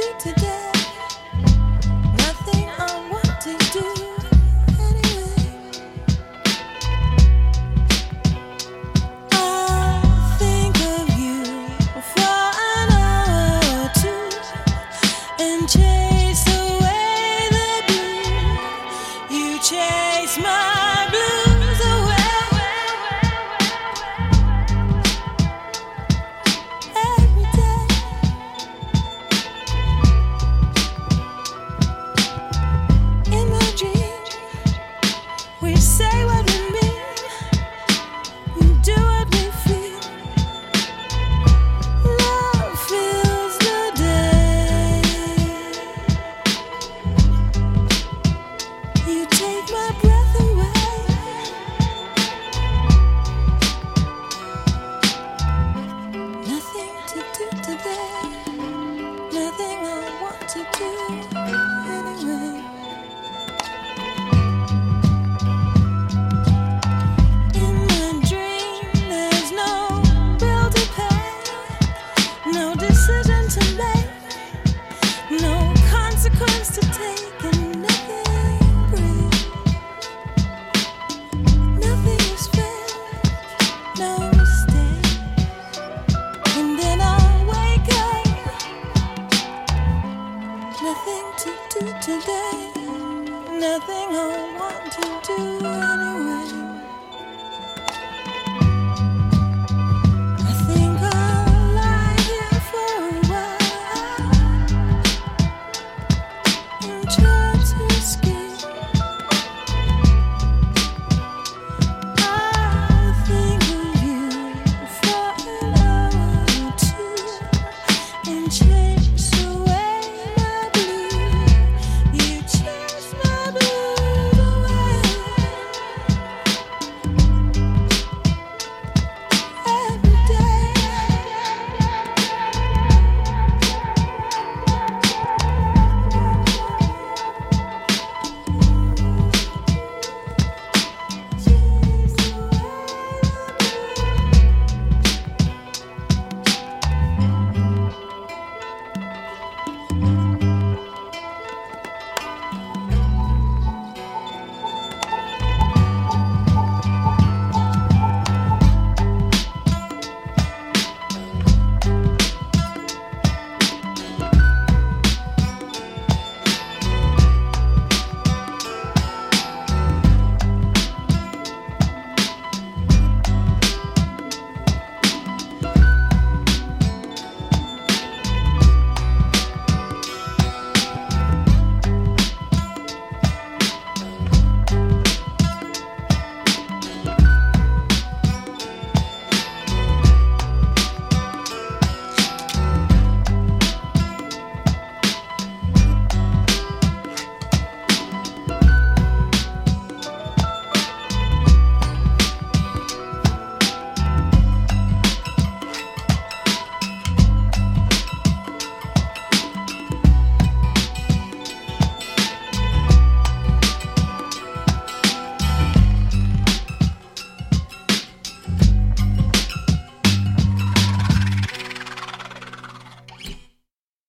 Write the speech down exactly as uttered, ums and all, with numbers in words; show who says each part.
Speaker 1: today. Nothing I want to do anyway. I'll think of you for an hour or two and chase away the blue. You chase my blues away. Every day. In my dream, we say what we mean, we do what we feel. Love fills the day. You take my breath away. Nothing to do today. Nothing I want to do anyway. In my dream, there's no bill to pay, no decision to make, no consequence to take, and nothing great. Nothing is fair, no mistake. And then I wake up, nothing to do today, nothing I want to do anyway.